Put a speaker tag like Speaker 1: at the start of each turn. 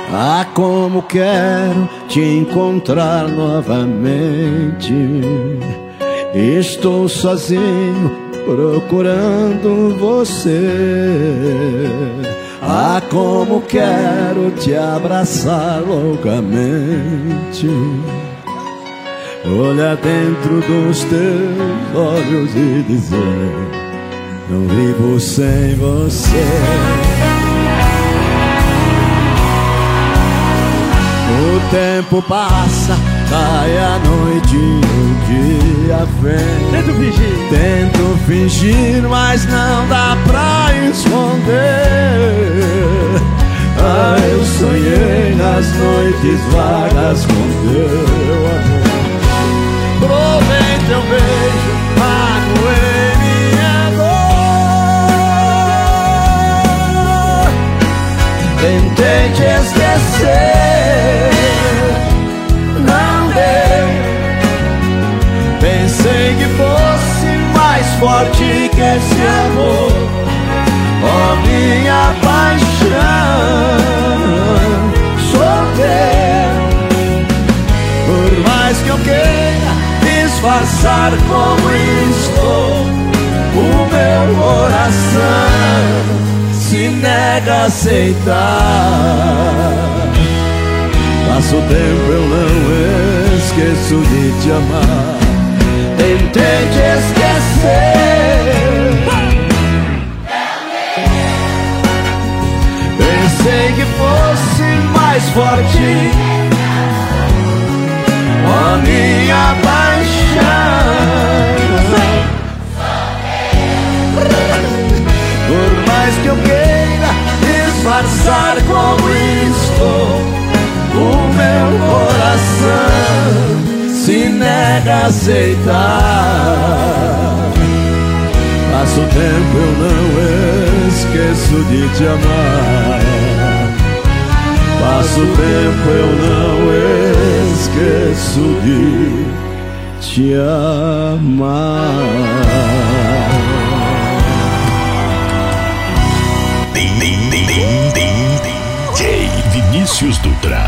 Speaker 1: Ah, como quero te encontrar novamente. Estou sozinho procurando você. Ah, como quero te abraçar loucamente. Olhar dentro dos teus olhos e dizer: não vivo sem você. O tempo passa, cai a noite e o dia vem. Tento fingir, mas não dá pra esconder. Ah, eu sonhei nas noites vagas com teu amor. Provei teu beijo, magoei minha dor. Tentei te esquecer, não deu. Pensei que fosse mais forte que esse amor. Oh, minha paixão, sou teu. Por mais que eu queira disfarçar como estou, o meu coração se nega a aceitar. Passo o tempo, eu não esqueço de te amar. Tentei te esquecer, pensei que fosse mais forte. Oh, minha paixão, por mais que eu queira disfarçar como estou, o meu coração se nega a aceitar. Passo o tempo, eu não esqueço de te amar. Passo o tempo, eu não esqueço de te amar.
Speaker 2: DJ Vinícius Dutra.